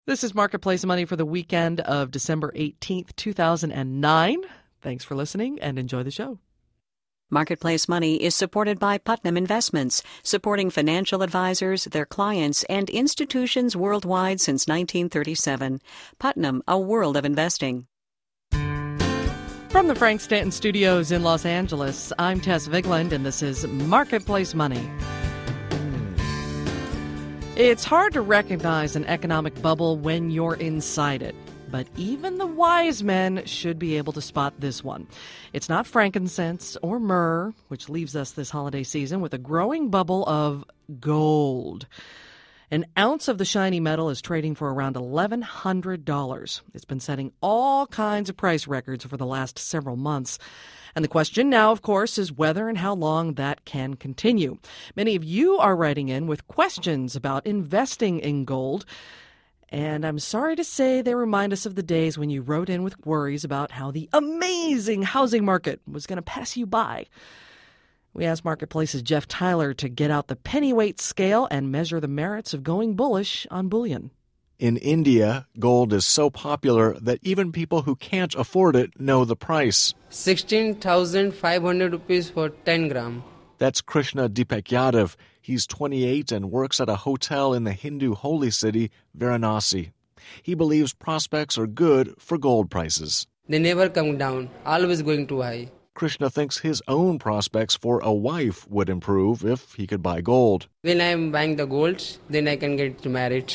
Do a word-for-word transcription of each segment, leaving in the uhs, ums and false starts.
This is Marketplace Money for the weekend of December eighteenth, two thousand nine. Thanks for listening and enjoy the show. Marketplace Money is supported by Putnam Investments, supporting financial advisors, their clients, and institutions worldwide since nineteen thirty-seven. Putnam, a world of investing. From the Frank Stanton Studios in Los Angeles, I'm Tess Vigland, and this is Marketplace Money. It's hard to recognize an economic bubble when you're inside it, but even the wise men should be able to spot this one. It's not frankincense or myrrh, which leaves us this holiday season with a growing bubble of gold. An ounce of the shiny metal is trading for around eleven hundred dollars. It's been setting all kinds of price records for the last several months. And the question now, of course, is whether and how long that can continue. Many of you are writing in with questions about investing in gold. And I'm sorry to say they remind us of the days when you wrote in with worries about how the amazing housing market was going to pass you by. We asked Marketplace's Jeff Tyler to get out the pennyweight scale and measure the merits of going bullish on bullion. In India, gold is so popular that even people who can't afford it know the price. sixteen thousand five hundred rupees for ten gram. That's Krishna Deepak Yadav. He's twenty-eight and works at a hotel in the Hindu holy city, Varanasi. He believes prospects are good for gold prices. They never come down, always going too high. Krishna thinks his own prospects for a wife would improve if he could buy gold. When I'm buying the gold, then I can get married.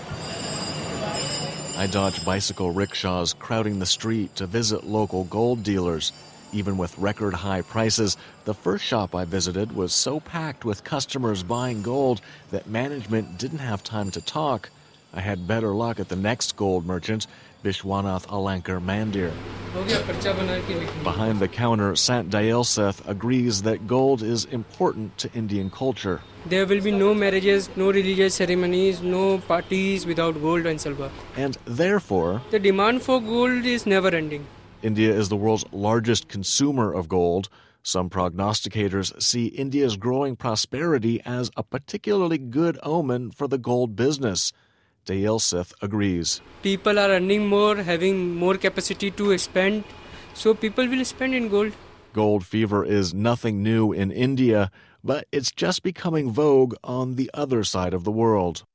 I dodge bicycle rickshaws crowding the street to visit local gold dealers. Even with record high prices, the first shop I visited was so packed with customers buying gold that management didn't have time to talk. I had better luck at the next gold merchant, Vishwanath Alankar Mandir. Behind the counter, Sant Dayal Seth agrees that gold is important to Indian culture. There will be no marriages, no religious ceremonies, no parties without gold and silver. And therefore, the demand for gold is never ending. India is the world's largest consumer of gold. Some prognosticators see India's growing prosperity as a particularly good omen for the gold business. Dayal Seth agrees. People are earning more, having more capacity to spend, so people will spend in gold. Gold fever is nothing new in India, but it's just becoming vogue on the other side of the world.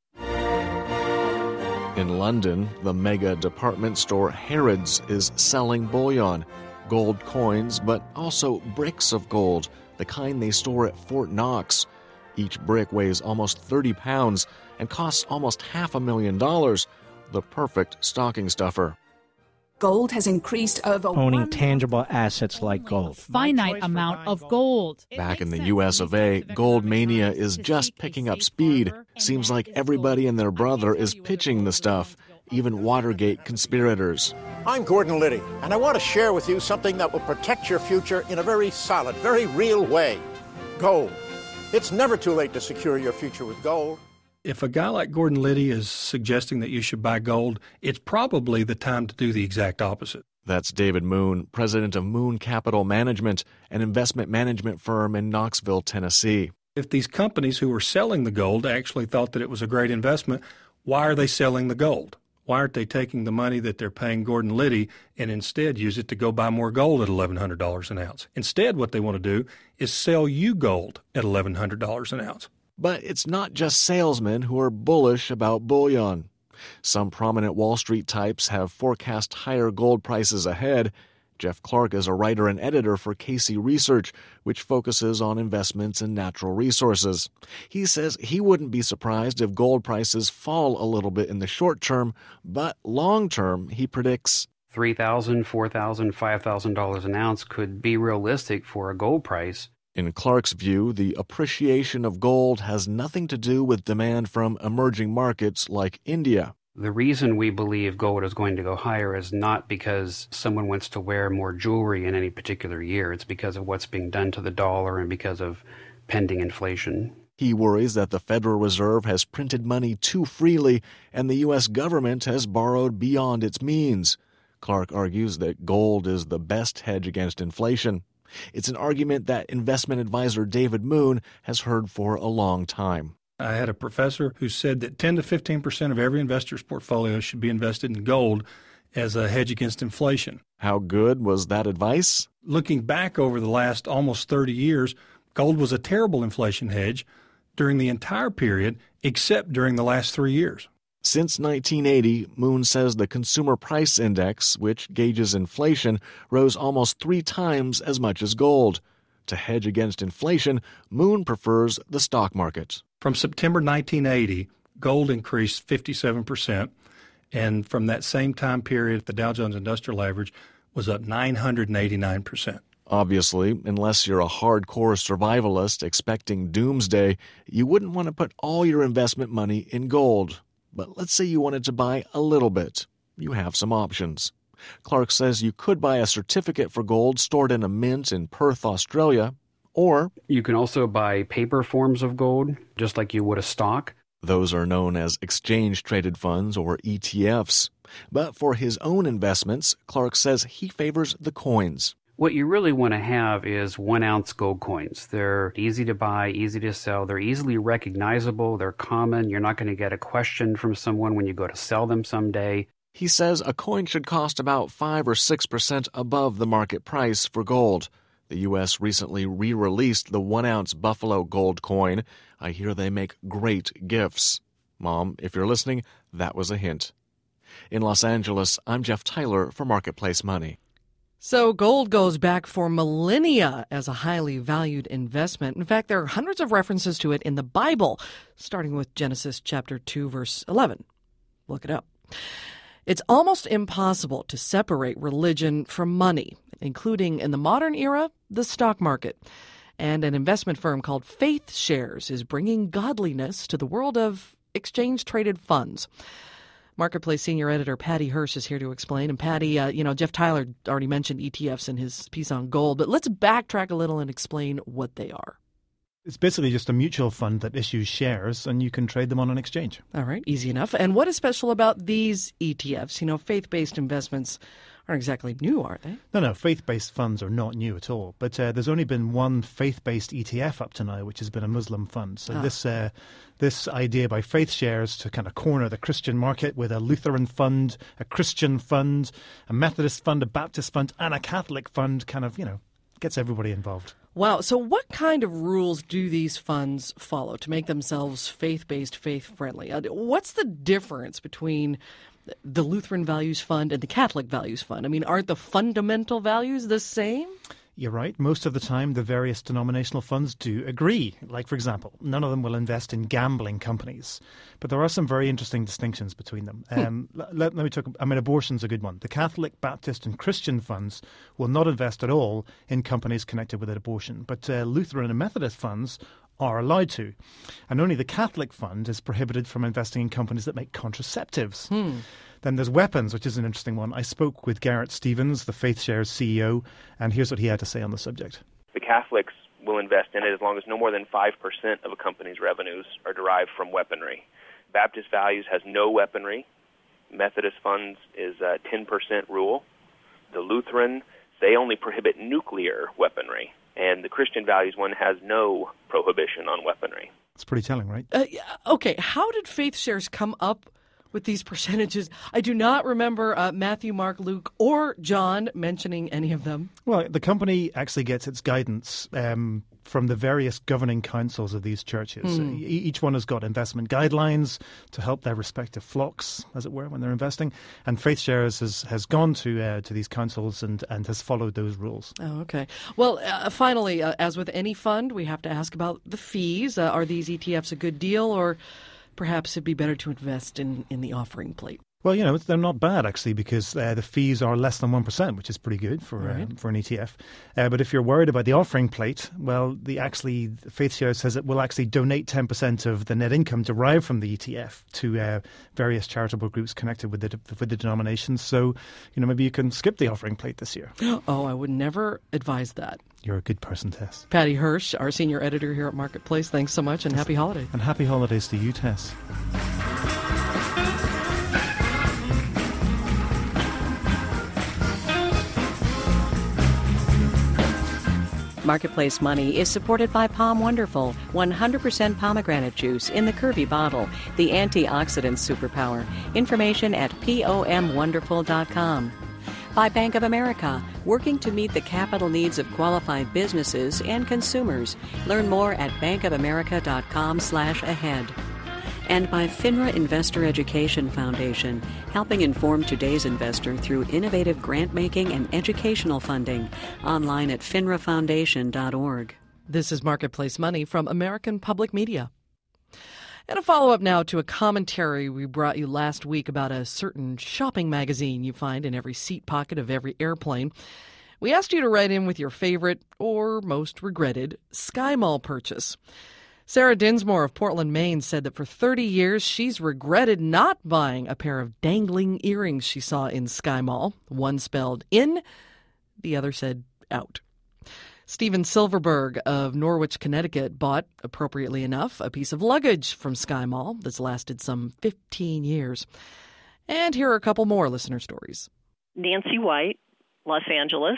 In London, the mega department store Harrods is selling bullion, gold coins, but also bricks of gold, the kind they store at Fort Knox. Each brick weighs almost thirty pounds and costs almost half a million dollars, the perfect stocking stuffer. Gold has increased over owning tangible assets like gold. Finite amount of gold. Back in the U S of A, gold mania is just picking up speed. Seems like everybody and their brother is pitching the stuff, even Watergate conspirators. I'm Gordon Liddy, and I want to share with you something that will protect your future in a very solid, very real way. Gold. It's never too late to secure your future with gold. If a guy like Gordon Liddy is suggesting that you should buy gold, it's probably the time to do the exact opposite. That's David Moon, president of Moon Capital Management, an investment management firm in Knoxville, Tennessee. If these companies who were selling the gold actually thought that it was a great investment, why are they selling the gold? Why aren't they taking the money that they're paying Gordon Liddy and instead use it to go buy more gold at eleven hundred dollars an ounce? Instead, what they want to do is sell you gold at eleven hundred dollars an ounce. But it's not just salesmen who are bullish about bullion. Some prominent Wall Street types have forecast higher gold prices ahead. Jeff Clark is a writer and editor for Casey Research, which focuses on investments in natural resources. He says he wouldn't be surprised if gold prices fall a little bit in the short term, but long term, he predicts three thousand dollars, four thousand dollars, five thousand dollars an ounce could be realistic for a gold price. In Clark's view, the appreciation of gold has nothing to do with demand from emerging markets like India. The reason we believe gold is going to go higher is not because someone wants to wear more jewelry in any particular year. It's because of what's being done to the dollar and because of pending inflation. He worries that the Federal Reserve has printed money too freely and the U S government has borrowed beyond its means. Clark argues that gold is the best hedge against inflation. It's an argument that investment advisor David Moon has heard for a long time. I had a professor who said that ten to fifteen percent of every investor's portfolio should be invested in gold as a hedge against inflation. How good was that advice? Looking back over the last almost thirty years, gold was a terrible inflation hedge during the entire period except during the last three years. Since nineteen eighty, Moon says the Consumer Price Index, which gauges inflation, rose almost three times as much as gold. To hedge against inflation, Moon prefers the stock market. From September nineteen eighty, gold increased fifty-seven percent, and from that same time period, the Dow Jones Industrial Average was up nine hundred eighty-nine percent. Obviously, unless you're a hardcore survivalist expecting doomsday, you wouldn't want to put all your investment money in gold. But let's say you wanted to buy a little bit. You have some options. Clark says you could buy a certificate for gold stored in a mint in Perth, Australia, or you can also buy paper forms of gold, just like you would a stock. Those are known as exchange-traded funds, or E T Fs. But for his own investments, Clark says he favors the coins. What you really want to have is one-ounce gold coins. They're easy to buy, easy to sell. They're easily recognizable. They're common. You're not going to get a question from someone when you go to sell them someday. He says a coin should cost about five or six percent above the market price for gold. The U S recently re-released the one-ounce Buffalo gold coin. I hear they make great gifts. Mom, if you're listening, that was a hint. In Los Angeles, I'm Jeff Tyler for Marketplace Money. So gold goes back for millennia as a highly valued investment. In fact, there are hundreds of references to it in the Bible, starting with Genesis chapter two, verse eleven. Look it up. It's almost impossible to separate religion from money, including in the modern era, the stock market. And an investment firm called Faith Shares is bringing godliness to the world of exchange-traded funds. Marketplace senior editor Patty Hirsch is here to explain. And Patty, uh, you know, Jeff Tyler already mentioned E T Fs in his piece on gold, but let's backtrack a little and explain what they are. It's basically just a mutual fund that issues shares, and you can trade them on an exchange. All right, easy enough. And what is special about these E T Fs? You know, faith-based investments aren't exactly new, are they? No, no, faith-based funds are not new at all. But uh, there's only been one faith-based E T F up to now, which has been a Muslim fund. So ah. this uh, this idea by Faith Shares to kind of corner the Christian market with a Lutheran fund, a Christian fund, a Methodist fund, a Baptist fund, and a Catholic fund kind of, you know, gets everybody involved. Wow. So what kind of rules do these funds follow to make themselves faith-based, faith-friendly? What's the difference between the Lutheran Values Fund and the Catholic Values Fund? I mean, aren't the fundamental values the same? You're right. Most of the time, the various denominational funds do agree. Like, for example, none of them will invest in gambling companies. But there are some very interesting distinctions between them. Hmm. Um, let, let me talk. I mean, abortion's a good one. The Catholic, Baptist and Christian funds will not invest at all in companies connected with abortion. But uh, Lutheran and Methodist funds are allowed to. And only the Catholic fund is prohibited from investing in companies that make contraceptives. Hmm. Then there's weapons, which is an interesting one. I spoke with Garrett Stevens, the Faith Shares C E O, and here's what he had to say on the subject. The Catholics will invest in it as long as no more than five percent of a company's revenues are derived from weaponry. Baptist Values has no weaponry. Methodist Funds is a ten percent rule. The Lutheran, they only prohibit nuclear weaponry. And the Christian Values one has no prohibition on weaponry. It's pretty telling, right? Uh, okay, how did Faith Shares come up with these percentages? I do not remember uh, Matthew, Mark, Luke, or John mentioning any of them. Well, the company actually gets its guidance um, from the various governing councils of these churches. Hmm. E- each one has got investment guidelines to help their respective flocks, as it were, when they're investing. And Faith Shares has, has gone to uh, to these councils and, and has followed those rules. Oh, okay. Well, uh, finally, uh, as with any fund, we have to ask about the fees. Uh, are these E T Fs a good deal, or perhaps it'd be better to invest in, in the offering plate? Well, you know, they're not bad, actually, because uh, the fees are less than one percent, which is pretty good for right. um, for an E T F. Uh, but if you're worried about the offering plate, well, the actually Faith Share says it will actually donate ten percent of the net income derived from the E T F to uh, various charitable groups connected with the, with the denominations. So, you know, maybe you can skip the offering plate this year. Oh, I would never advise that. You're a good person, Tess. Patty Hirsch, our senior editor here at Marketplace, thanks so much and happy holidays. And happy holidays to you, Tess. Marketplace Money is supported by Palm Wonderful, one hundred percent pomegranate juice in the curvy bottle, the antioxidant superpower. Information at pom wonderful dot com. By Bank of America, working to meet the capital needs of qualified businesses and consumers. Learn more at bankofamerica.com slash ahead. And by FINRA Investor Education Foundation, helping inform today's investor through innovative grant-making and educational funding. Online at finra foundation dot org. This is Marketplace Money from American Public Media. And a follow-up now to a commentary we brought you last week about a certain shopping magazine you find in every seat pocket of every airplane. We asked you to write in with your favorite or most regretted Sky Mall purchase. Sarah Dinsmore of Portland, Maine said that for thirty years she's regretted not buying a pair of dangling earrings she saw in Sky Mall. One spelled in, the other said out. Stephen Silverberg of Norwich, Connecticut bought, appropriately enough, a piece of luggage from Sky Mall that's lasted some fifteen years. And here are a couple more listener stories. Nancy White, Los Angeles.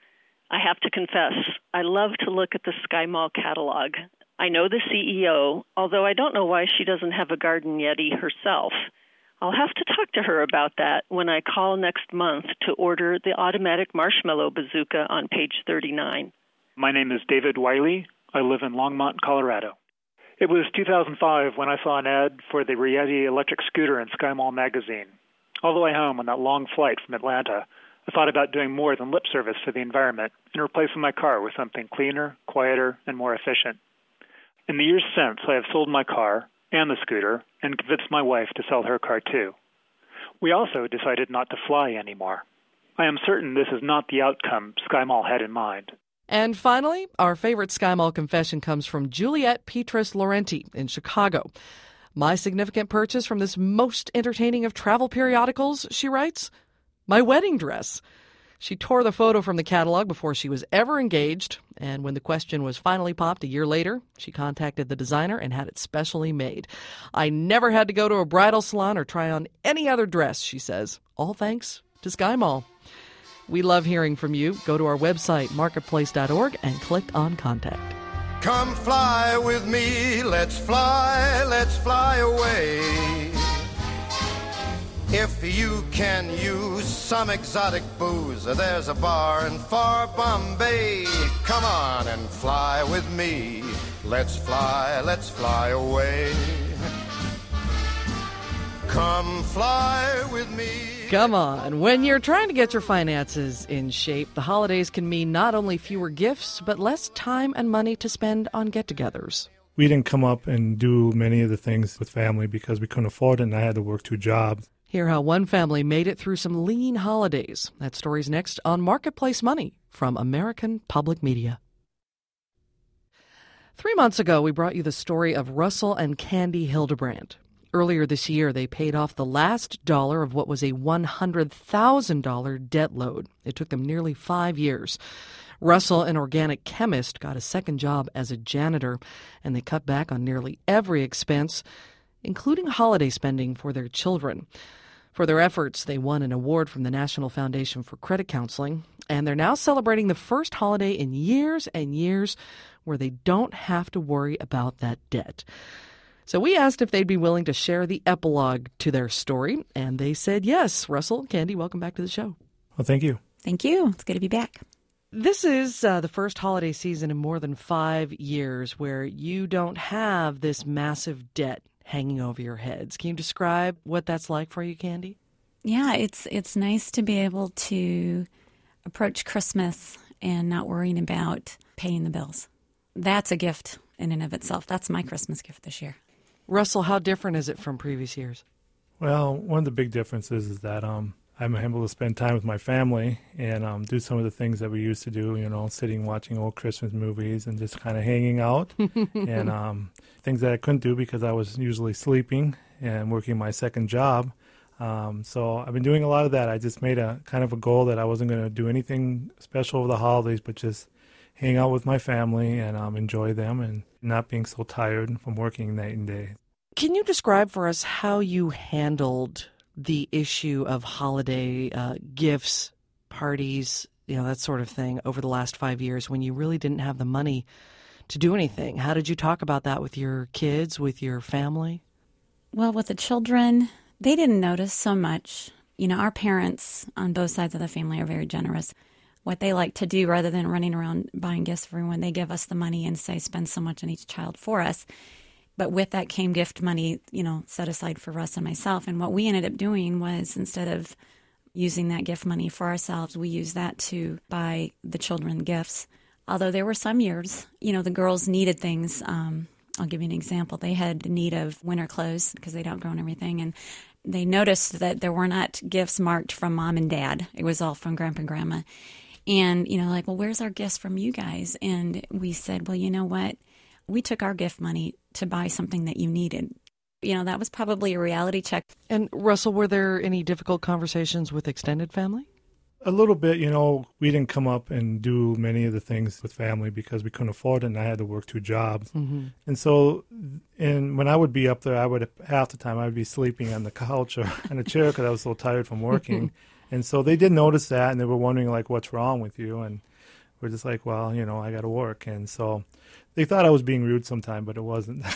I have to confess, I love to look at the Sky Mall catalog. I know the C E O, although I don't know why she doesn't have a garden yeti herself. I'll have to talk to her about that when I call next month to order the automatic marshmallow bazooka on page thirty-nine. My name is David Wiley. I live in Longmont, Colorado. It was two thousand five when I saw an ad for the Rieti electric scooter in Sky Mall magazine. All the way home on that long flight from Atlanta, I thought about doing more than lip service to the environment and replacing my car with something cleaner, quieter, and more efficient. In the years since, I have sold my car and the scooter and convinced my wife to sell her car too. We also decided not to fly anymore. I am certain this is not the outcome Sky Mall had in mind. And finally, our favorite Sky Mall confession comes from Juliette Petrus Laurenti in Chicago. My significant purchase from this most entertaining of travel periodicals, she writes, my wedding dress. She tore the photo from the catalog before she was ever engaged, and when the question was finally popped a year later, she contacted the designer and had it specially made. I never had to go to a bridal salon or try on any other dress, she says, all thanks to Sky Mall. We love hearing from you. Go to our website, marketplace dot org, and click on Contact. Come fly with me, let's fly, let's fly away. If you can use some exotic booze, there's a bar in far Bombay. Come on and fly with me. Let's fly, let's fly away. Come fly with me. Come on. When you're trying to get your finances in shape, the holidays can mean not only fewer gifts, but less time and money to spend on get-togethers. We didn't come up and do many of the things with family because we couldn't afford it, and I had to work two jobs. Hear how one family made it through some lean holidays. That story's next on Marketplace Money from American Public Media. Three months ago, we brought you the story of Russell and Candy Hildebrand. Earlier this year, they paid off the last dollar of what was a one hundred thousand dollars debt load. It took them nearly five years. Russell, an organic chemist, got a second job as a janitor, and they cut back on nearly every expense, including holiday spending for their children. For their efforts, they won an award from the National Foundation for Credit Counseling, and they're now celebrating the first holiday in years and years where they don't have to worry about that debt. So we asked if they'd be willing to share the epilogue to their story, and they said yes. Russell, Candy, welcome back to the show. Well, thank you. Thank you. It's good to be back. This is uh, the first holiday season in more than five years where you don't have this massive debt hanging over your heads. Can you describe what that's like for you, Candy? Yeah, it's it's nice to be able to approach Christmas and not worrying about paying the bills. That's a gift in and of itself. That's my Christmas gift this year. Russell, how different is it from previous years? Well, one of the big differences is that um, I'm able to spend time with my family and um, do some of the things that we used to do, you know, sitting, watching old Christmas movies and just kind of hanging out. and um, things that I couldn't do because I was usually sleeping and working my second job. Um, so I've been doing a lot of that. I just made a kind of a goal that I wasn't going to do anything special over the holidays, but just hang out with my family and um, enjoy them and not being so tired from working night and day. Can you describe for us how you handled the issue of holiday uh, gifts, parties, you know, that sort of thing over the last five years when you really didn't have the money to do anything. How did you talk about that with your kids, with your family? Well, with the children, they didn't notice so much. You know, our parents on both sides of the family are very generous. What they like to do, rather than running around buying gifts for everyone, they give us the money and say, spend so much on each child for us. But with that came gift money, you know, set aside for Russ and myself. And what we ended up doing was, instead of using that gift money for ourselves, we used that to buy the children gifts. Although there were some years, you know, the girls needed things. Um, I'll give you an example. They had the need of winter clothes because they'd outgrown everything. And they noticed that there were not gifts marked from mom and dad. It was all from grandpa and grandma. And, you know, like, well, where's our gifts from you guys? And we said, well, you know what? We took our gift money to buy something that you needed. You know, that was probably a reality check. And Russell, were there any difficult conversations with extended family? A little bit. You know, we didn't come up and do many of the things with family because we couldn't afford it, and I had to work two jobs. Mm-hmm. And so, and when I would be up there, I would, half the time, I would be sleeping on the couch or on a chair because I was so tired from working. And so they did notice that, and they were wondering, like, what's wrong with you? And we're just like, well, you know, I got to work. And so they thought I was being rude sometime, but it wasn't.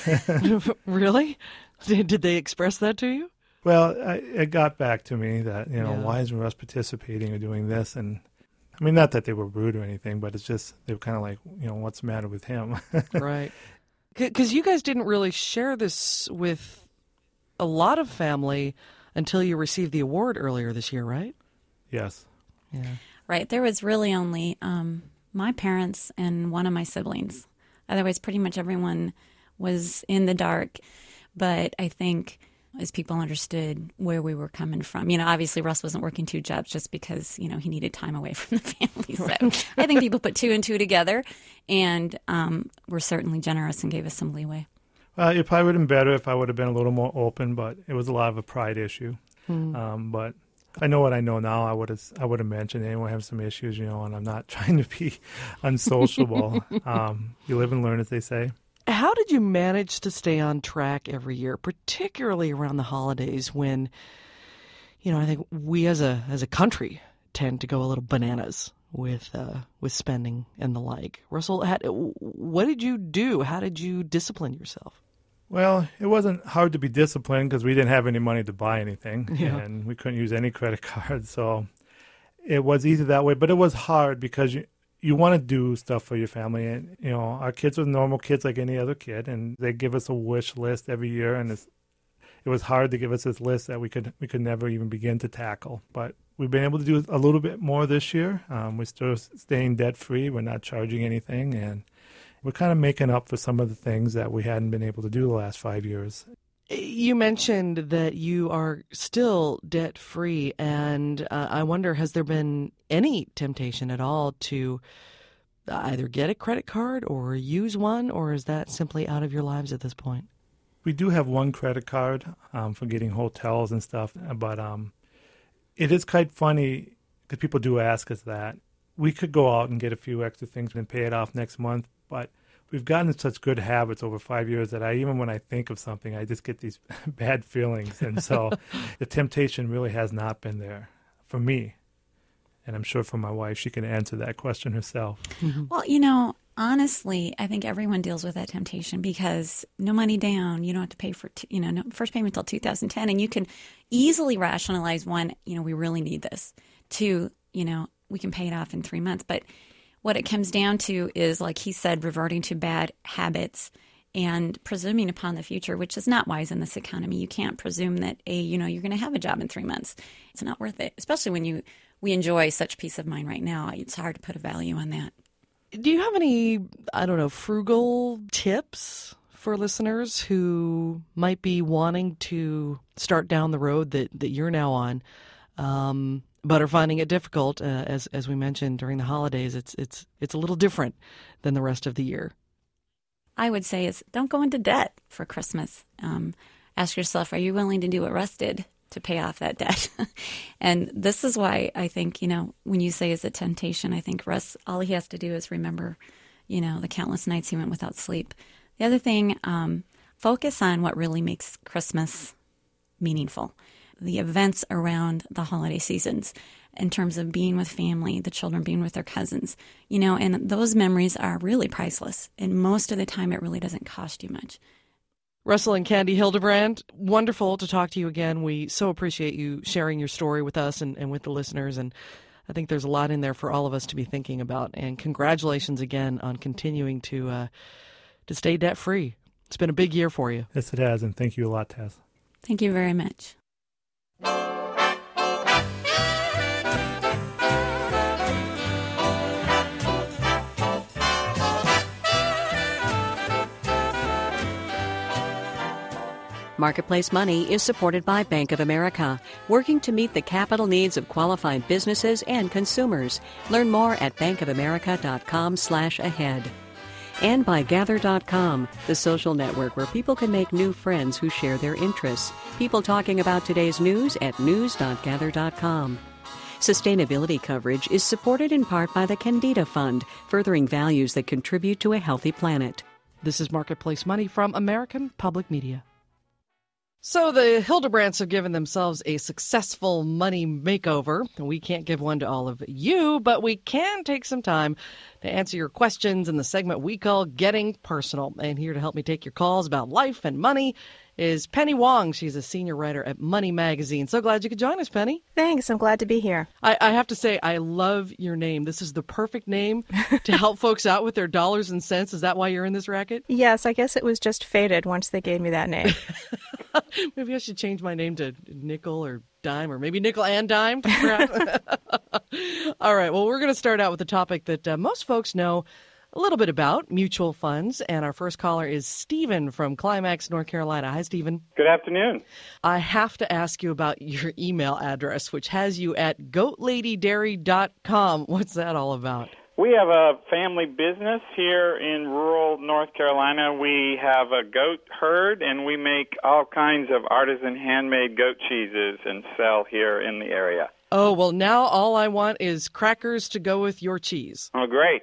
Really? Did, did they express that to you? Well, I, it got back to me that, you know, Yeah. why isn't Russ participating or doing this? And I mean, not that they were rude or anything, but it's just, they were kind of like, you know, what's the matter with him? Right. Because you guys didn't really share this with a lot of family until you received the award earlier this year, right? Yes. Yeah. Right. There was really only um, my parents and one of my siblings. Otherwise, pretty much everyone was in the dark. But I think as people understood where we were coming from, you know, obviously Russ wasn't working two jobs just because, you know, he needed time away from the family. So I think people put two and two together and um, were certainly generous and gave us some leeway. Well, it probably would have been better if I would have been a little more open, but it was a lot of a pride issue. Hmm. Um, but I know what I know now. I would have I would have mentioned anyone have some issues, you know, and I'm not trying to be unsociable. um, you live and learn, as they say. How did you manage to stay on track every year, particularly around the holidays when, you know, I think we as a as a country tend to go a little bananas with uh, with spending and the like? Russell, had, what did you do? How did you discipline yourself? Well, it wasn't hard to be disciplined because we didn't have any money to buy anything, Yeah. and we couldn't use any credit cards, so it was easy that way. But it was hard because you you want to do stuff for your family, and you know our kids were normal kids like any other kid, and they give us a wish list every year, and it's, it was hard to give us this list that we could we could never even begin to tackle. But we've been able to do a little bit more this year. Um, we're still staying debt free. We're not charging anything, and we're kind of making up for some of the things that we hadn't been able to do the last five years. You mentioned that you are still debt-free, and uh, I wonder, has there been any temptation at all to either get a credit card or use one, or is that simply out of your lives at this point? We do have one credit card um, for getting hotels and stuff, but um, it is quite funny because people do ask us that. We could go out and get a few extra things and pay it off next month, but we've gotten such good habits over five years that I, even when I think of something, I just get these bad feelings. And so the temptation really has not been there for me. And I'm sure for my wife, she can answer that question herself. Mm-hmm. Well, you know, honestly, I think everyone deals with that temptation because no money down, you don't have to pay for, t- you know, no first payment until two thousand ten. And you can easily rationalize, one, you know, we really need this. Two, you know, we can pay it off in three months. But what it comes down to is, like he said, reverting to bad habits and presuming upon the future, which is not wise in this economy. You can't presume that, a, you know, you're going to have a job in three months. It's not worth it, especially when you we enjoy such peace of mind right now. It's hard to put a value on that. Do you have any, I don't know, frugal tips for listeners who might be wanting to start down the road that, that you're now on, um, but are finding it difficult? Uh, as as we mentioned during the holidays, it's it's it's a little different than the rest of the year. I would say is don't go into debt for Christmas. Um, ask yourself, are you willing to do what Russ did to pay off that debt? And this is why I think, you know, when you say is it temptation, I think Russ, all he has to do is remember, you know, the countless nights he went without sleep. The other thing, um, focus on what really makes Christmas meaningful. The events around the holiday seasons. in terms of being with family, the children being with their cousins, you know, and those memories are really priceless. And most of the time, it really doesn't cost you much. Russell and Candy Hildebrand, wonderful to talk to you again. We so appreciate you sharing your story with us and, and with the listeners. And I think there's a lot in there for all of us to be thinking about. And congratulations again on continuing to uh, to stay debt-free. It's been a big year for you. Yes, it has. And thank you a lot, Taz. Thank you very much. Marketplace Money is supported by Bank of America, working to meet the capital needs of qualified businesses and consumers. Learn more at bankofamerica.com slash ahead. And by Gather dot com, the social network where people can make new friends who share their interests. People talking about today's news at news dot gather dot com. Sustainability coverage is supported in part by the Candida Fund, furthering values that contribute to a healthy planet. This is Marketplace Money from American Public Media. So the Hildebrands have given themselves a successful money makeover. We can't give one to all of you, but we can take some time to answer your questions in the segment we call Getting Personal. And here to help me take your calls about life and money is Penny Wong. She's a senior writer at Money Magazine. So glad you could join us, Penny. Thanks. I'm glad to be here. I, I have to say, I love your name. This is the perfect name to help folks out with their dollars and cents. Is that why you're in this racket? Yes, I guess it was just fated once they gave me that name. Maybe I should change my name to Nickel or Dime, or maybe Nickel and Dime. All right. Well, we're going to start out with a topic that uh, most folks know a little bit about, mutual funds. And our first caller is Stephen from Climax, North Carolina. Hi, Stephen. Good afternoon. I have to ask you about your email address, which has you at goat lady dairy dot com. What's that all about? We have a family business here in rural North Carolina. We have a goat herd, and we make all kinds of artisan handmade goat cheeses and sell here in the area. Oh, well, now all I want is crackers to go with your cheese. Oh, great.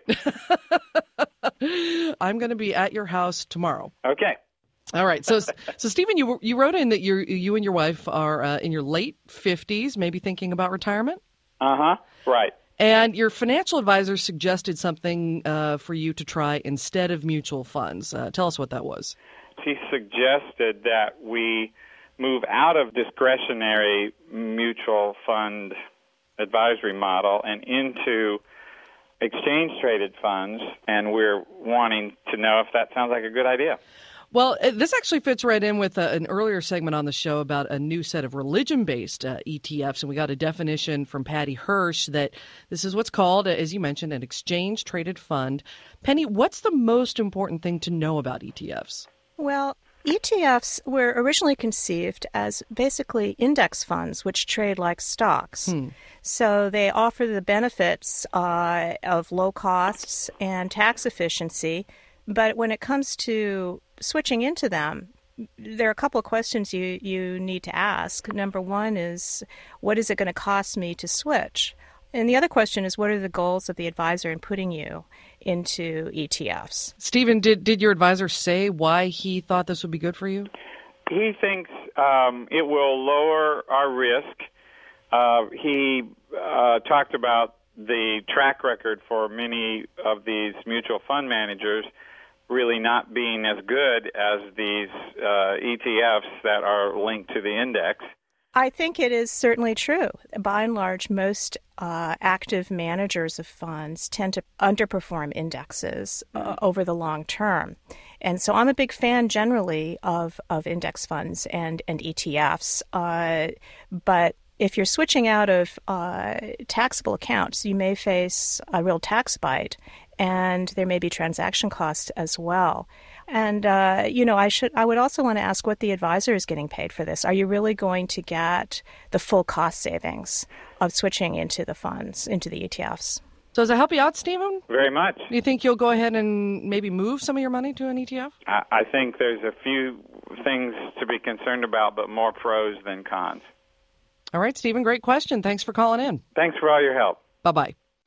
I'm going to be at your house tomorrow. Okay. All right. So, so Stephen, you you wrote in that you you and your wife are uh, in your late fifties, maybe thinking about retirement? Uh-huh. Right. And your financial advisor suggested something uh, for you to try instead of mutual funds. Uh, tell us what that was. She suggested that we move out of discretionary mutual fund advisory model and into exchange-traded funds, and we're wanting to know if that sounds like a good idea. Well, this actually fits right in with a, an earlier segment on the show about a new set of religion-based uh, E T Fs, and we got a definition from Patty Hirsch that this is what's called, as you mentioned, an exchange-traded fund. Penny, what's the most important thing to know about E T Fs? Well, E T Fs were originally conceived as basically index funds, which trade like stocks. Hmm. So they offer the benefits uh, of low costs and tax efficiency. But when it comes to switching into them, there are a couple of questions you, you need to ask. Number one is, what is it going to cost me to switch? And the other question is, what are the goals of the advisor in putting you into E T Fs? Stephen, did, did your advisor say why he thought this would be good for you? He thinks um, it will lower our risk. Uh, he uh, talked about the track record for many of these mutual fund managers really not being as good as these uh, E T Fs that are linked to the index. I think it is certainly true. By and large, most uh, active managers of funds tend to underperform indexes uh, over the long term. And so I'm a big fan generally of, of index funds and, and E T Fs. Uh, but if you're switching out of uh, taxable accounts, you may face a real tax bite, and there may be transaction costs as well. And, uh, you know, I should. I would also want to ask what the advisor is getting paid for this. Are you really going to get the full cost savings of switching into the funds, into the E T Fs? So does it help you out, Stephen? Very much. You think you'll go ahead and maybe move some of your money to an E T F? I, I think there's a few things to be concerned about, but more pros than cons. All right, Stephen, great question. Thanks for calling in. Thanks for all your help. Bye-bye.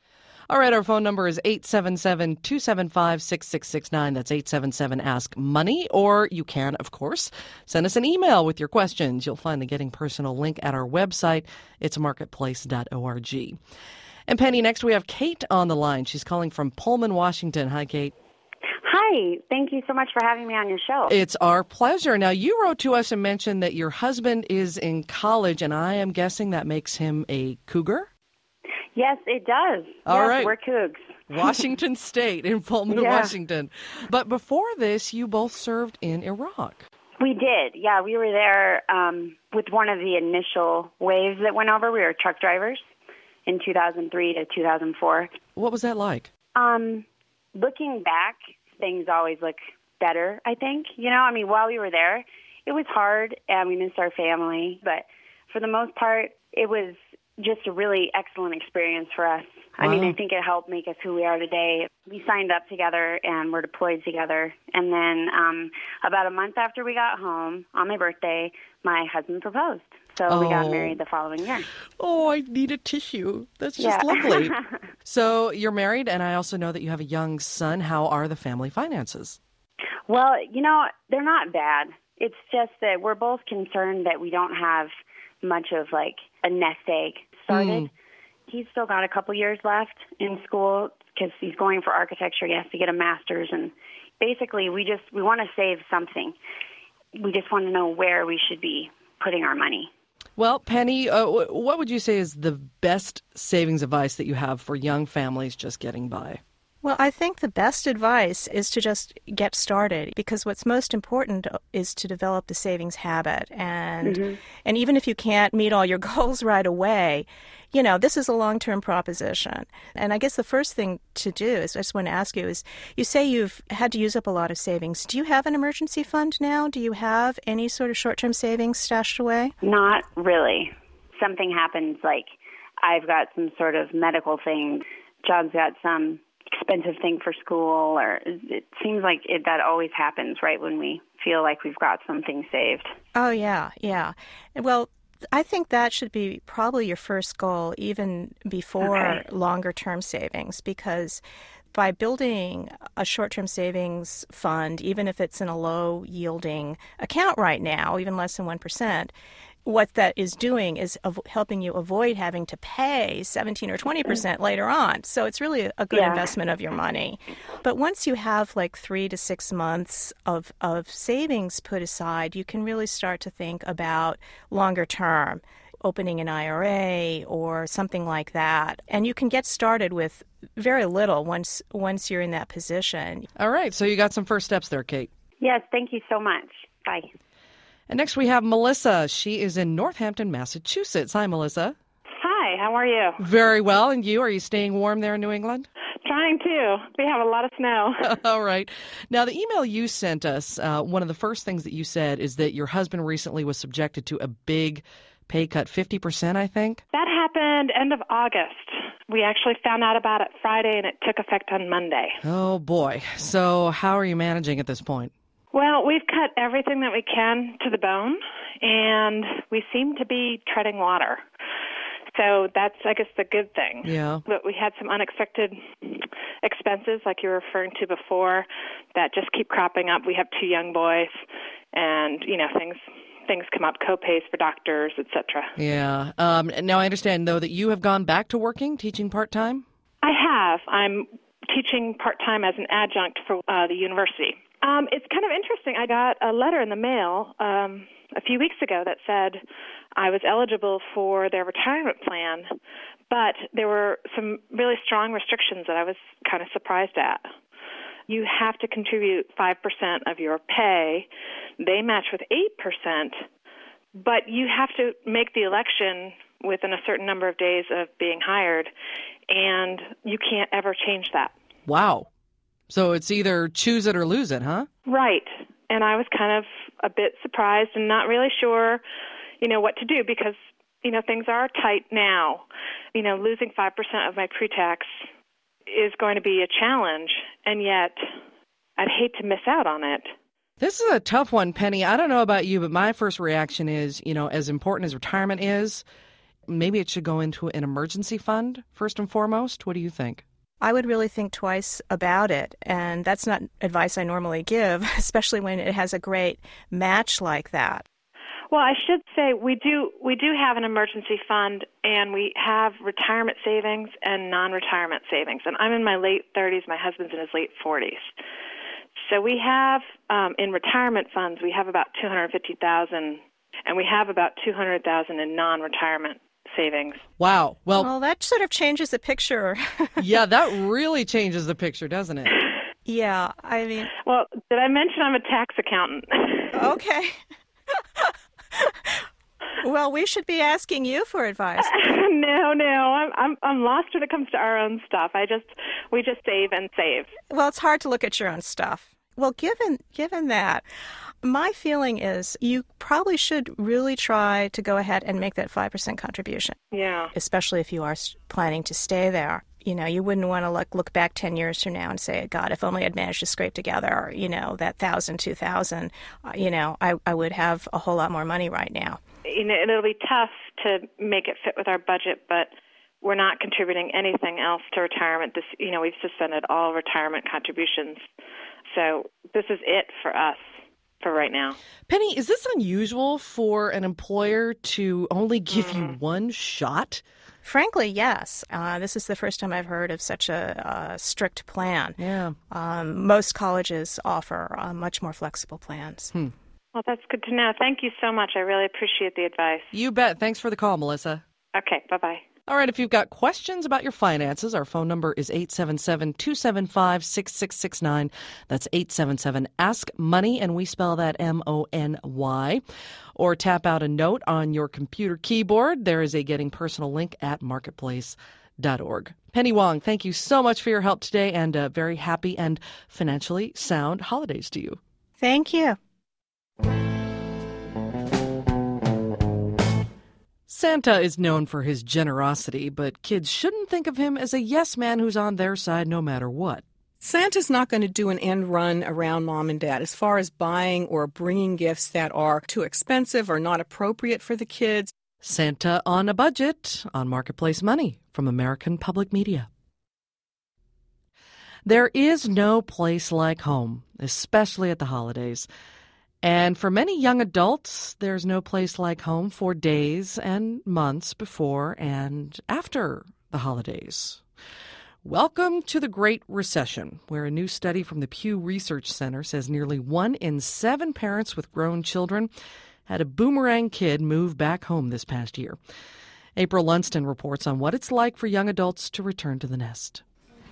All right, our phone number is eight seven seven, two seven five, six six six nine. That's eight seven seven, ask money. Or you can, of course, send us an email with your questions. You'll find the Getting Personal link at our website. It's marketplace dot org. And Penny, next we have Kate on the line. She's calling from Pullman, Washington. Hi, Kate. Hi. Thank you so much for having me on your show. It's our pleasure. Now, you wrote to us and mentioned that your husband is in college, and I am guessing that makes him a cougar? Yes, it does. All yes, right. We're cougs. Washington State in Pullman, yeah. Washington. But before this, you both served in Iraq. We did. Yeah, we were there um, with one of the initial waves that went over. We were truck drivers in two thousand three to two thousand four. What was that like? Um, looking back, things always look better, I think. You know, I mean, while we were there, it was hard and we missed our family. But for the most part, it was just a really excellent experience for us. Wow. I mean, I think it helped make us who we are today. We signed up together and were deployed together. And then um, about a month after we got home, on my birthday, my husband proposed. So oh. we got married the following year. Oh, I need a tissue. That's just yeah. lovely. So you're married, and I also know that you have a young son. How are the family finances? Well, you know, they're not bad. It's just that we're both concerned that we don't have much of like a nest egg started. Mm. He's still got a couple years left in school because he's going for architecture. He has to get a master's, and basically we just we want to save something. We just want to know where we should be putting our money. Well, Penny, uh, what would you say is the best savings advice that you have for young families just getting by? Well, I think the best advice is to just get started, because what's most important is to develop the savings habit. And mm-hmm. and even if you can't meet all your goals right away, you know, this is a long-term proposition. And I guess the first thing to do is, I just want to ask you, is you say you've had to use up a lot of savings. Do you have an emergency fund now? Do you have any sort of short-term savings stashed away? Not really. Something happens, like I've got some sort of medical thing. John's got some expensive thing for school, or it seems like it, that always happens right when we feel like we've got something saved. Oh, yeah, yeah. Well, I think that should be probably your first goal, even before okay. longer-term savings, because by building a short-term savings fund, even if it's in a low-yielding account right now, even less than one percent, what that is doing is av- helping you avoid having to pay seventeen or twenty percent later on. So it's really a good yeah. investment of your money. But once you have like three to six months of, of savings put aside, you can really start to think about longer term, opening an I R A or something like that. And you can get started with very little once once you're in that position. All right. So you got some first steps there, Kate. Yes. Thank you so much. Bye. And next we have Melissa. She is in Northampton, Massachusetts. Hi, Melissa. Hi, how are you? Very well. And you? Are you staying warm there in New England? Trying to. We have a lot of snow. All right. Now, the email you sent us, uh, one of the first things that you said is that your husband recently was subjected to a big pay cut, fifty percent, I think? That happened end of August. We actually found out about it Friday, and it took effect on Monday. Oh, boy. So how are you managing at this point? Well, we've cut everything that we can to the bone, and we seem to be treading water. So that's, I guess, the good thing. Yeah. But we had some unexpected expenses, like you were referring to before, that just keep cropping up. We have two young boys, and, you know, things things come up, co-pays for doctors, et cetera. Yeah. Um, now, I understand, though, that you have gone back to working, teaching part-time? I have. I'm teaching part-time as an adjunct for uh, the university. Um, it's kind of interesting. I got a letter in the mail um, a few weeks ago that said I was eligible for their retirement plan, but there were some really strong restrictions that I was kind of surprised at. You have to contribute five percent of your pay. They match with eight percent, but you have to make the election within a certain number of days of being hired, and you can't ever change that. Wow. So it's either choose it or lose it, huh? Right. And I was kind of a bit surprised and not really sure, you know, what to do because, you know, things are tight now. You know, losing five percent of my pre-tax is going to be a challenge, and yet I'd hate to miss out on it. This is a tough one, Penny. I don't know about you, but my first reaction is, you know, as important as retirement is, maybe it should go into an emergency fund first and foremost. What do you think? I would really think twice about it. And that's not advice I normally give, especially when it has a great match like that. Well, I should say we do we do have an emergency fund, and we have retirement savings and non-retirement savings. And I'm in my late thirties. My husband's in his late forties. So we have um, in retirement funds we have about two hundred fifty thousand dollars, and we have about two hundred thousand dollars in non-retirement savings. Wow. Well, well, that sort of changes the picture. Yeah, that really changes the picture, doesn't it? Yeah, I mean. Well, did I mention I'm a tax accountant? Okay. Well, we should be asking you for advice. no, no, I'm, I'm I'm lost when it comes to our own stuff. I just we just save and save. Well, it's hard to look at your own stuff. Well, given given that, my feeling is you probably should really try to go ahead and make that five percent contribution. Yeah. Especially if you are planning to stay there. You know, you wouldn't want to look, look back ten years from now and say, God, if only I'd managed to scrape together, you know, that one thousand, two thousand, uh, you know, I, I would have a whole lot more money right now. You know, it'll be tough to make it fit with our budget, but we're not contributing anything else to retirement. This, you know, we've suspended all retirement contributions. So this is it for us for right now. Penny, is this unusual for an employer to only give mm. you one shot? Frankly, yes. Uh, this is the first time I've heard of such a, a strict plan. Yeah. Um, most colleges offer uh, much more flexible plans. Hmm. Well, that's good to know. Thank you so much. I really appreciate the advice. You bet. Thanks for the call, Melissa. Okay, bye-bye. All right, if you've got questions about your finances, our phone number is eight seven seven, two seven five, six six six nine. That's eight seven seven, ask money, and we spell that M O N Y. Or tap out a note on your computer keyboard. There is a Getting Personal link at marketplace dot org. Penny Wong, thank you so much for your help today, and a very happy and financially sound holidays to you. Thank you. Santa is known for his generosity, but kids shouldn't think of him as a yes man who's on their side no matter what. Santa's not going to do an end run around mom and dad as far as buying or bringing gifts that are too expensive or not appropriate for the kids. Santa on a Budget on Marketplace Money from American Public Media. There is no place like home, especially at the holidays. And for many young adults, there's no place like home for days and months before and after the holidays. Welcome to the Great Recession, where a new study from the Pew Research Center says nearly one in seven parents with grown children had a boomerang kid move back home this past year. April Lunston reports on what it's like for young adults to return to the nest.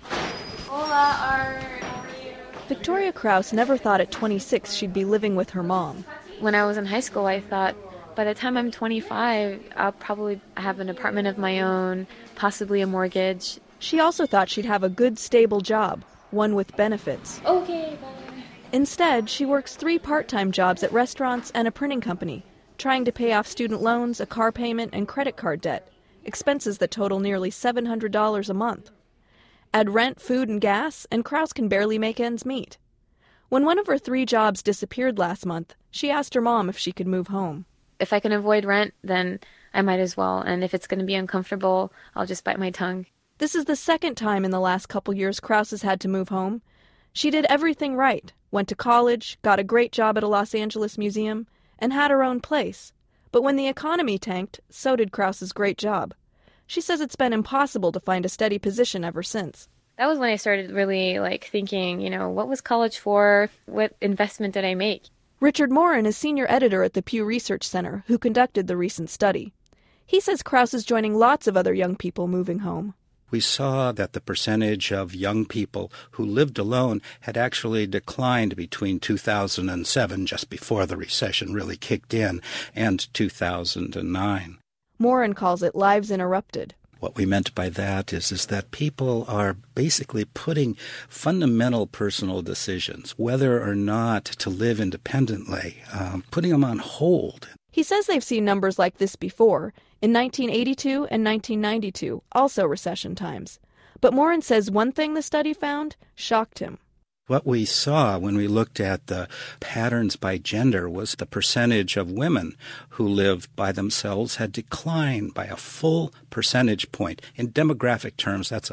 Hola, Art. Victoria Krause never thought at twenty-six she'd be living with her mom. When I was in high school, I thought by the time I'm twenty-five, I'll probably have an apartment of my own, possibly a mortgage. She also thought she'd have a good, stable job, one with benefits. Okay, bye. Instead, she works three part-time jobs at restaurants and a printing company, trying to pay off student loans, a car payment, and credit card debt, expenses that total nearly seven hundred dollars a month. Add rent, food, and gas, and Krause can barely make ends meet. When one of her three jobs disappeared last month, she asked her mom if she could move home. If I can avoid rent, then I might as well. And if it's going to be uncomfortable, I'll just bite my tongue. This is the second time in the last couple years Krause has had to move home. She did everything right, went to college, got a great job at a Los Angeles museum, and had her own place. But when the economy tanked, so did Krause's great job. She says it's been impossible to find a steady position ever since. That was when I started really like thinking, you know, what was college for? What investment did I make? Richard Morin is senior editor at the Pew Research Center, who conducted the recent study. He says Krause is joining lots of other young people moving home. We saw that the percentage of young people who lived alone had actually declined between two thousand seven, just before the recession really kicked in, and two thousand nine. Morin calls it lives interrupted. What we meant by that is, is that people are basically putting fundamental personal decisions, whether or not to live independently, um, putting them on hold. He says they've seen numbers like this before, in nineteen eighty-two and nineteen ninety-two, also recession times. But Morin says one thing the study found shocked him. What we saw when we looked at the patterns by gender was the percentage of women who lived by themselves had declined by a full percentage point. In demographic terms, that's a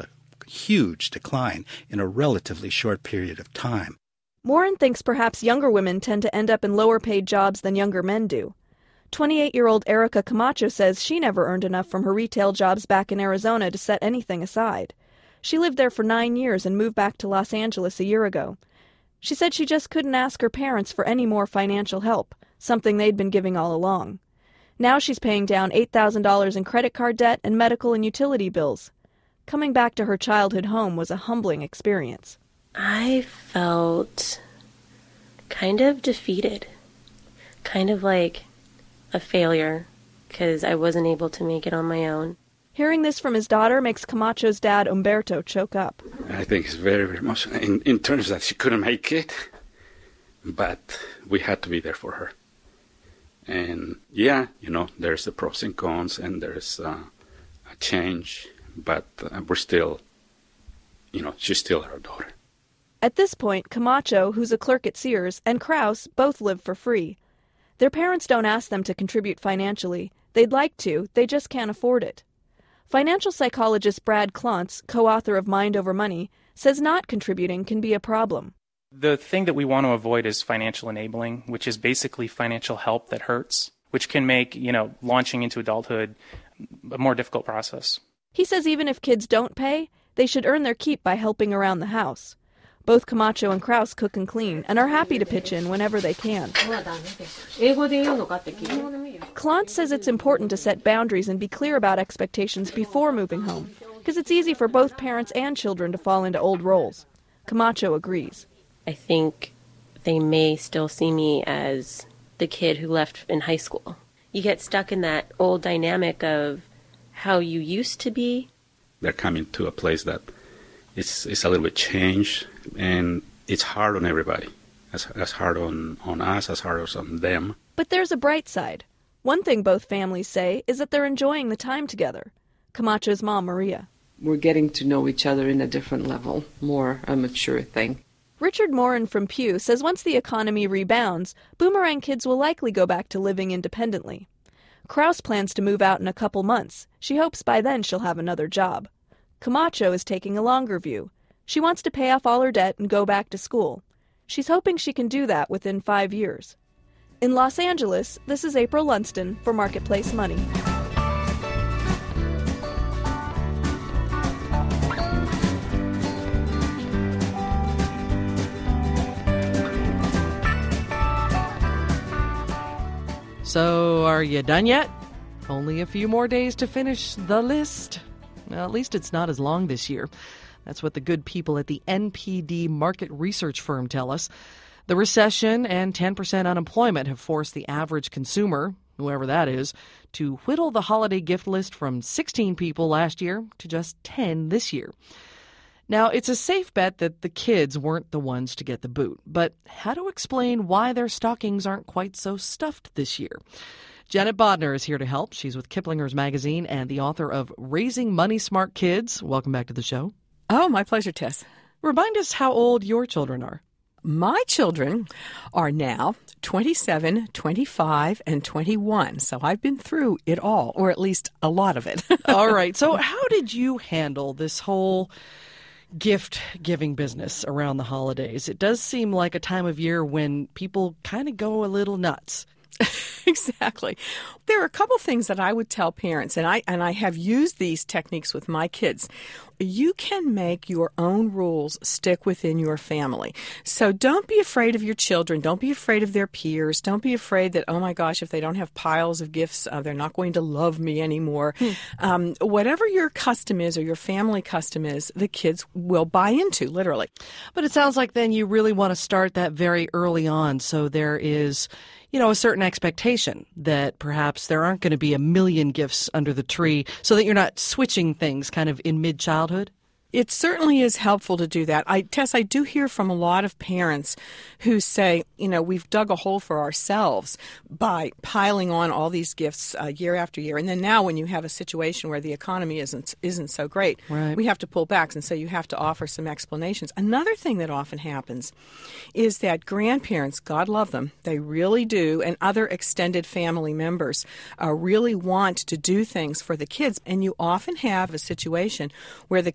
huge decline in a relatively short period of time. Morin thinks perhaps younger women tend to end up in lower-paid jobs than younger men do. twenty-eight-year-old Erica Camacho says she never earned enough from her retail jobs back in Arizona to set anything aside. She lived there for nine years and moved back to Los Angeles a year ago. She said she just couldn't ask her parents for any more financial help, something they'd been giving all along. Now she's paying down eight thousand dollars in credit card debt and medical and utility bills. Coming back to her childhood home was a humbling experience. I felt kind of defeated, kind of like a failure because I wasn't able to make it on my own. Hearing this from his daughter makes Camacho's dad, Umberto, choke up. I think it's very, very emotional in, in terms that she couldn't make it, but we had to be there for her. And yeah, you know, there's the pros and cons, and there's uh, a change, but uh, we're still, you know, she's still our daughter. At this point, Camacho, who's a clerk at Sears, and Krause both live for free. Their parents don't ask them to contribute financially. They'd like to, they just can't afford it. Financial psychologist Brad Klontz, co-author of Mind Over Money, says not contributing can be a problem. The thing that we want to avoid is financial enabling, which is basically financial help that hurts, which can make, you know, launching into adulthood a more difficult process. He says even if kids don't pay, they should earn their keep by helping around the house. Both Camacho and Krause cook and clean and are happy to pitch in whenever they can. Klontz says it's important to set boundaries and be clear about expectations before moving home, because it's easy for both parents and children to fall into old roles. Camacho agrees. I think they may still see me as the kid who left in high school. You get stuck in that old dynamic of how you used to be. They're coming to a place that it's, it's a little bit changed, and it's hard on everybody. As, as hard on, on us, as hard as on them. But there's a bright side. One thing both families say is that they're enjoying the time together. Camacho's mom, Maria. We're getting to know each other in a different level, more a mature thing. Richard Morin from Pew says once the economy rebounds, Boomerang kids will likely go back to living independently. Krause plans to move out in a couple months. She hopes by then she'll have another job. Camacho is taking a longer view. She wants to pay off all her debt and go back to school. She's hoping she can do that within five years. In Los Angeles, this is April Lunston for Marketplace Money. So, are you done yet? Only a few more days to finish the list. Well, at least it's not as long this year. That's what the good people at the N P D market research firm tell us. The recession and ten percent unemployment have forced the average consumer, whoever that is, to whittle the holiday gift list from sixteen people last year to just ten this year. Now, it's a safe bet that the kids weren't the ones to get the boot, but how to explain why their stockings aren't quite so stuffed this year? Janet Bodner is here to help. She's with Kiplinger's Magazine and the author of Raising Money Smart Kids. Welcome back to the show. Oh, my pleasure, Tess. Remind us how old your children are. My children are now twenty-seven, twenty-five, and twenty-one. So I've been through it all, or at least a lot of it. All right. So how did you handle this whole gift-giving business around the holidays? It does seem like a time of year when people kind of go a little nuts. Exactly. There are a couple things that I would tell parents, and I and I have used these techniques with my kids. You can make your own rules stick within your family. So don't be afraid of your children. Don't be afraid of their peers. Don't be afraid that, oh my gosh, if they don't have piles of gifts, uh, they're not going to love me anymore. Hmm. Um, whatever your custom is or your family custom is, the kids will buy into, literally. But it sounds like then you really want to start that very early on, so there is, you know, a certain expectation that perhaps there aren't going to be a million gifts under the tree, so that you're not switching things kind of in mid-childhood. It certainly is helpful to do that. I, Tess, I do hear from a lot of parents who say, you know, we've dug a hole for ourselves by piling on all these gifts uh, year after year. And then now when you have a situation where the economy isn't isn't so great, right, we have to pull back. And so you have to offer some explanations. Another thing that often happens is that grandparents, God love them, they really do, and other extended family members uh, really want to do things for the kids. And you often have a situation where the kids are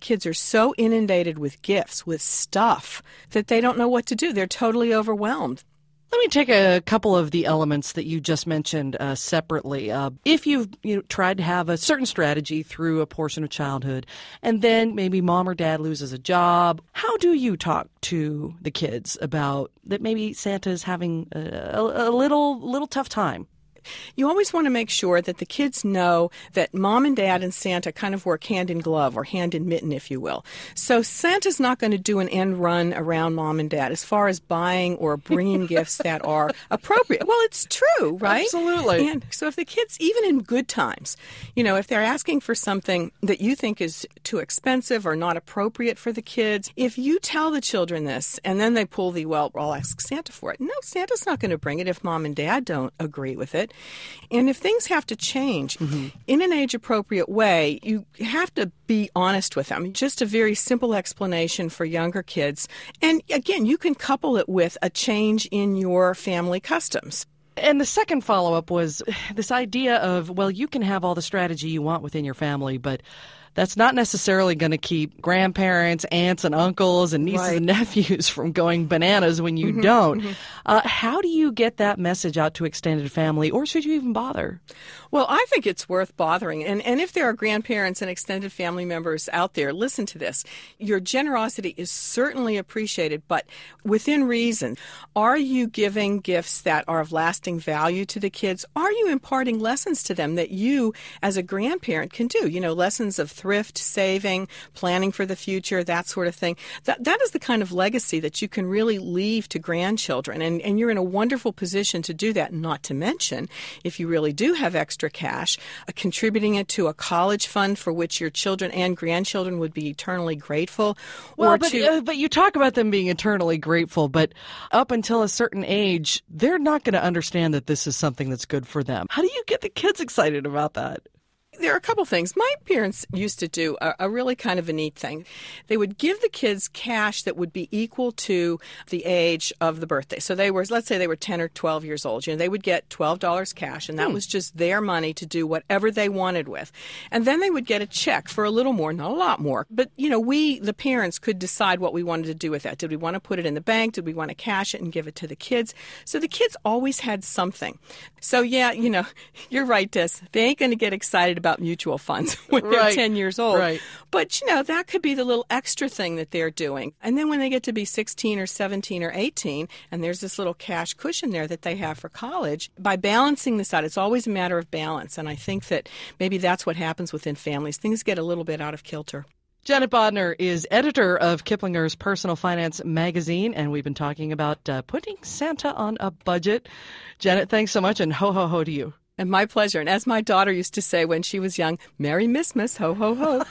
so inundated with gifts, with stuff, that they don't know what to do. They're totally overwhelmed. Let me take a couple of the elements that you just mentioned uh, separately. Uh, if you've you know, tried to have a certain strategy through a portion of childhood, and then maybe mom or dad loses a job, how do you talk to the kids about that maybe Santa is having a, a, a little, little tough time? You always want to make sure that the kids know that mom and dad and Santa kind of work hand in glove or hand in mitten, if you will. So Santa's not going to do an end run around mom and dad as far as buying or bringing gifts that are appropriate. Well, it's true, right? Absolutely. And so if the kids, even in good times, you know, if they're asking for something that you think is too expensive or not appropriate for the kids, if you tell the children this and then they pull the, well, I'll ask Santa for it. No, Santa's not going to bring it if mom and dad don't agree with it. And if things have to change mm-hmm. in an age-appropriate way, you have to be honest with them. Just a very simple explanation for younger kids. And again, you can couple it with a change in your family customs. And the second follow-up was this idea of, well, you can have all the strategy you want within your family, but that's not necessarily going to keep grandparents, aunts, and uncles, and nieces right. and nephews from going bananas when you mm-hmm, don't. Mm-hmm. Uh, how do you get that message out to extended family, or should you even bother? Well, I think it's worth bothering. And, and if there are grandparents and extended family members out there, listen to this. Your generosity is certainly appreciated, but within reason. Are you giving gifts that are of lasting value to the kids? Are you imparting lessons to them that you, as a grandparent, can do? You know, lessons of thrift, saving, planning for the future, that sort of thing. That that is the kind of legacy that you can really leave to grandchildren. And, and you're in a wonderful position to do that, not to mention, if you really do have extra cash, uh, contributing it to a college fund for which your children and grandchildren would be eternally grateful. Well, or but, to, uh, but you talk about them being eternally grateful, but up until a certain age, they're not going to understand that this is something that's good for them. How do you get the kids excited about that? There are a couple things. My parents used to do a, a really kind of a neat thing. They would give the kids cash that would be equal to the age of the birthday. So they were, let's say they were ten or twelve years old. You know, they would get twelve dollars cash, and that hmm. was just their money to do whatever they wanted with. And then they would get a check for a little more, not a lot more. But, you know, we, the parents, could decide what we wanted to do with that. Did we want to put it in the bank? Did we want to cash it and give it to the kids? So the kids always had something. So, yeah, you know, you're right, Tess. They ain't going to get excited about mutual funds when they're right. ten years old. Right. But, you know, that could be the little extra thing that they're doing. And then when they get to be sixteen or seventeen or eighteen, and there's this little cash cushion there that they have for college, by balancing this out, it's always a matter of balance. And I think that maybe that's what happens within families. Things get a little bit out of kilter. Janet Bodner is editor of Kiplinger's Personal Finance magazine, and we've been talking about uh, putting Santa on a budget. Janet, thanks so much, and ho, ho, ho to you. And my pleasure. And as my daughter used to say when she was young, Merry Missmas, ho, ho, ho.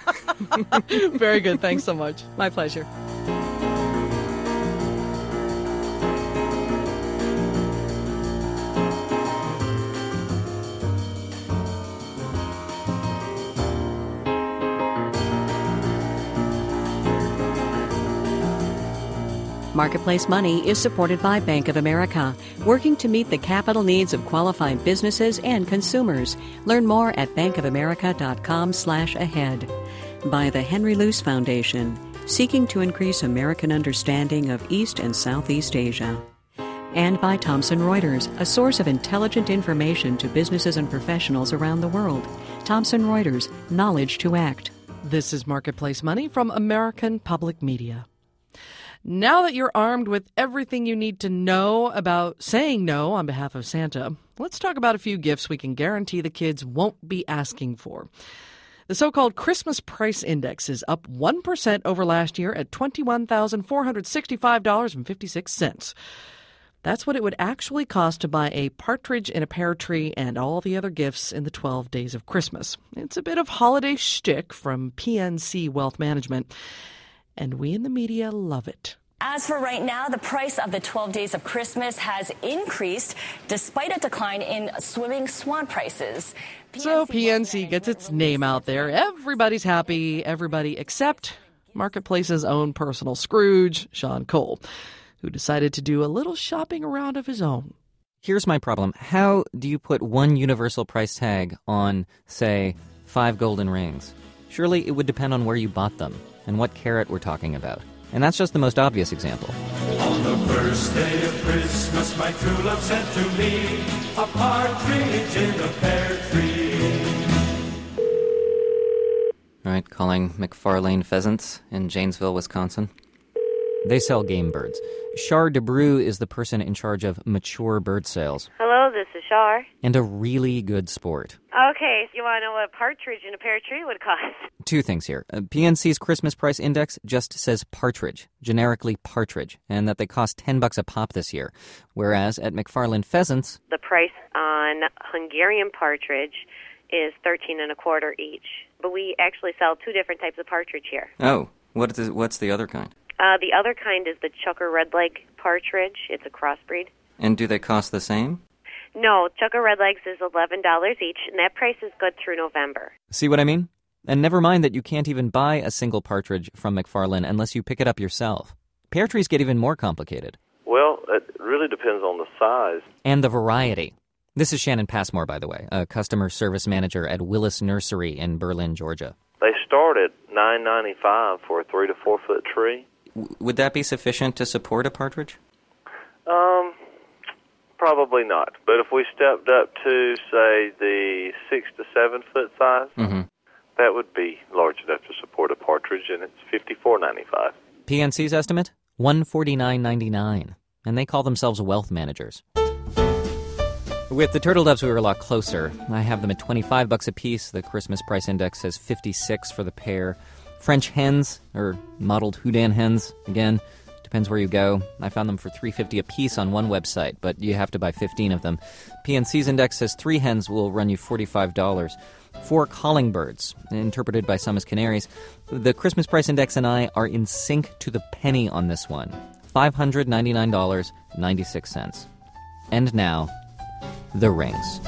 Very good. Thanks so much. My pleasure. Marketplace Money is supported by Bank of America, working to meet the capital needs of qualified businesses and consumers. Learn more at bankofamerica.com slash ahead. By the Henry Luce Foundation, seeking to increase American understanding of East and Southeast Asia. And by Thomson Reuters, a source of intelligent information to businesses and professionals around the world. Thomson Reuters, knowledge to act. This is Marketplace Money from American Public Media. Now that you're armed with everything you need to know about saying no on behalf of Santa, let's talk about a few gifts we can guarantee the kids won't be asking for. The so-called Christmas Price Index is up one percent over last year at twenty-one thousand four hundred sixty-five dollars and fifty-six cents. That's what it would actually cost to buy a partridge in a pear tree and all the other gifts in the twelve days of Christmas. It's a bit of holiday shtick from P N C Wealth Management, and we in the media love it. As for right now, the price of the twelve days of Christmas has increased despite a decline in swimming swan prices. So P N C gets its name out there. Everybody's happy, everybody except Marketplace's own personal Scrooge, Sean Cole, who decided to do a little shopping around of his own. Here's my problem. How do you put one universal price tag on, say, five golden rings? Surely it would depend on where you bought them. and what carrot we're talking about. And that's just the most obvious example. On the first day of Christmas, my true love sent to me a partridge in a pear tree. All right, calling McFarlane Pheasants in Janesville, Wisconsin. They sell game birds. Char DeBrew is the person in charge of mature bird sales. Hello, this is Char. And a really good sport. Okay, so you want to know what a partridge in a pear tree would cost? Two things here. Uh, P N C's Christmas price index just says partridge, generically partridge, and that they cost ten bucks a pop this year. Whereas at McFarlane Pheasants, The price on Hungarian partridge is thirteen and a quarter each. But we actually sell two different types of partridge here. oh, what is, what's the other kind? Uh, the other kind is the Chucker Redleg partridge. It's a crossbreed. And do they cost the same? No, Chucker Redlegs is eleven dollars each, and that price is good through November. See what I mean? And never mind that you can't even buy a single partridge from McFarlane unless you pick it up yourself. Pear trees get even more complicated. Well, it really depends on the size. And the variety. This is Shannon Passmore, by the way, a customer service manager at Willis Nursery in Berlin, Georgia. They start at nine ninety-five for a three to four foot tree. W- would that be sufficient to support a partridge? Um, probably not. But if we stepped up to, say, the six to seven foot size, mm-hmm. that would be large enough to support a partridge, and it's fifty-four ninety-five. P N C's estimate? one forty-nine ninety-nine, and they call themselves wealth managers. With the turtle doves, we were a lot closer. I have them at twenty-five bucks a piece. The Christmas price index says fifty-six for the pair. French hens, or mottled Houdan hens, again, depends where you go. I found them for three fifty a piece on one website, but you have to buy fifteen of them. P N C's index says three hens will run you forty-five dollars. Four calling birds, interpreted by some as canaries. The Christmas price index and I are in sync to the penny on this one. five hundred ninety-nine dollars and ninety-six cents. And now, the rings.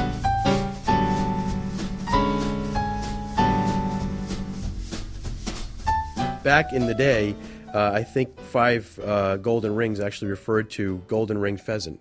Back in the day, uh, I think five uh, golden rings actually referred to golden ringed pheasant.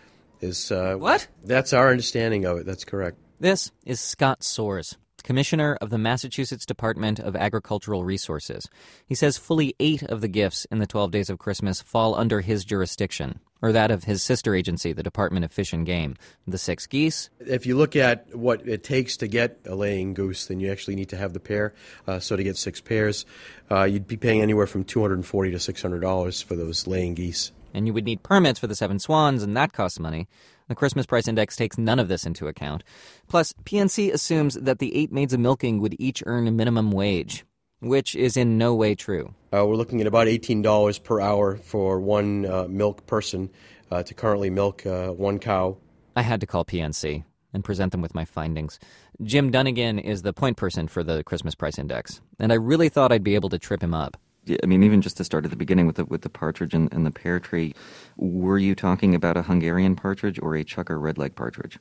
Is uh, What? That's our understanding of it. That's correct. This is Scott Soares, Commissioner of the Massachusetts Department of Agricultural Resources. He says fully eight of the gifts in the twelve Days of Christmas fall under his jurisdiction, or that of his sister agency, the Department of Fish and Game. The six geese. If you look at what it takes to get a laying goose, then you actually need to have the pair. Uh, so to get six pairs, uh, you'd be paying anywhere from two hundred forty dollars to six hundred dollars for those laying geese. And you would need permits for the seven swans, and that costs money. The Christmas price index takes none of this into account. Plus, P N C assumes that the eight maids of milking would each earn a minimum wage, which is in no way true. Uh, we're looking at about eighteen dollars per hour for one uh, milk person uh, to currently milk uh, one cow. I had to call P N C and present them with my findings. Jim Dunnigan is the point person for the Christmas price index, and I really thought I'd be able to trip him up. I mean, even just to start at the beginning with the with the partridge and, and the pear tree, were you talking about a Hungarian partridge or a Chucker redleg partridge?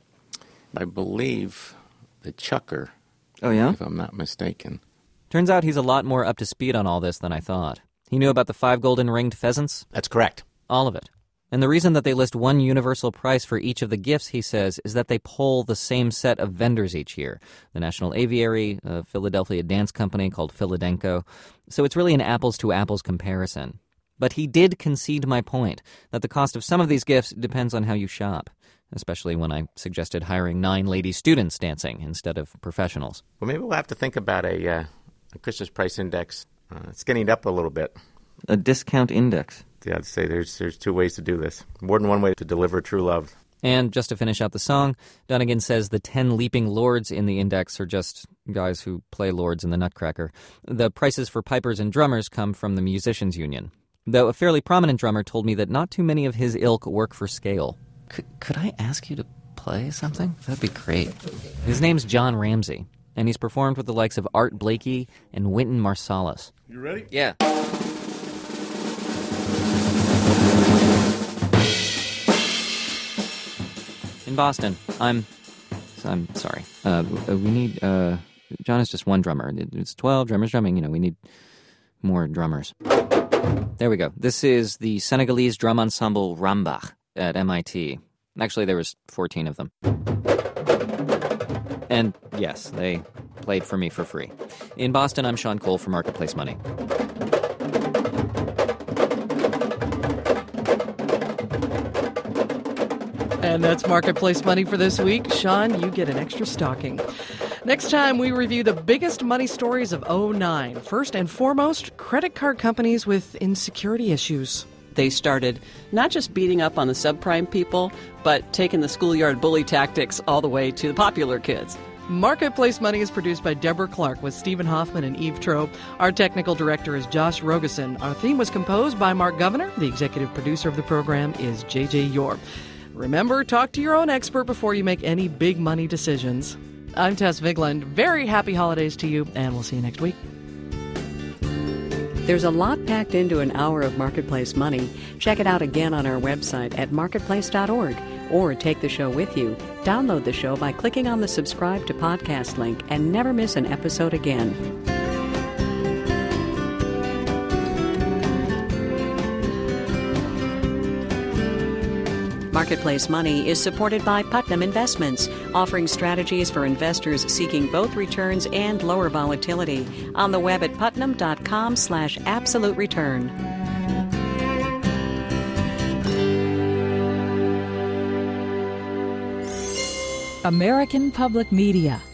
I believe the Chucker. Oh, yeah? If I'm not mistaken. Turns out he's a lot more up to speed on all this than I thought. He knew about the five golden ringed pheasants? That's correct. All of it. And the reason that they list one universal price for each of the gifts, he says, is that they poll the same set of vendors each year. The National Aviary, a Philadelphia dance company called Philadenko. So it's really an apples-to-apples comparison. But he did concede my point, that the cost of some of these gifts depends on how you shop, especially when I suggested hiring nine lady students dancing instead of professionals. Well, maybe we'll have to think about a, uh, a Christmas price index, uh, skinning it up a little bit. A discount index. Yeah, I'd say there's there's two ways to do this. More than one way to deliver true love. And just to finish out the song, Dunnigan says the ten leaping lords in the index are just guys who play lords in the Nutcracker. The prices for pipers and drummers come from the Musicians Union, though a fairly prominent drummer told me that not too many of his ilk work for scale. Could, could I ask you to play something? That'd be great. His name's John Ramsey, and he's performed with the likes of Art Blakey and Wynton Marsalis. You ready? Yeah. In Boston, I'm, I'm sorry. Uh, we need, uh, John is just one drummer. It's twelve drummers drumming. You know, we need more drummers. There we go. This is the Senegalese drum ensemble Rambach at M I T. Actually, there was fourteen of them. And yes, they played for me for free. In Boston, I'm Sean Cole for Marketplace Money. And that's Marketplace Money for this week. Sean, you get an extra stocking. Next time, we review the biggest money stories of oh nine. First and foremost, credit card companies with insecurity issues. They started not just beating up on the subprime people, but taking the schoolyard bully tactics all the way to the popular kids. Marketplace Money is produced by Deborah Clark with Stephen Hoffman and Eve Trope. Our technical director is Josh Rogeson. Our theme was composed by Mark Governor. The executive producer of the program is J J Yor. Remember, talk to your own expert before you make any big money decisions. I'm Tess Vigland. Very happy holidays to you, and we'll see you next week. There's a lot packed into an hour of Marketplace Money. Check it out again on our website at marketplace dot org, or take the show with you. Download the show by clicking on the subscribe to podcast link and never miss an episode again. Marketplace Money is supported by Putnam Investments, offering strategies for investors seeking both returns and lower volatility. On the web at putnam dot com slash absolute return. American Public Media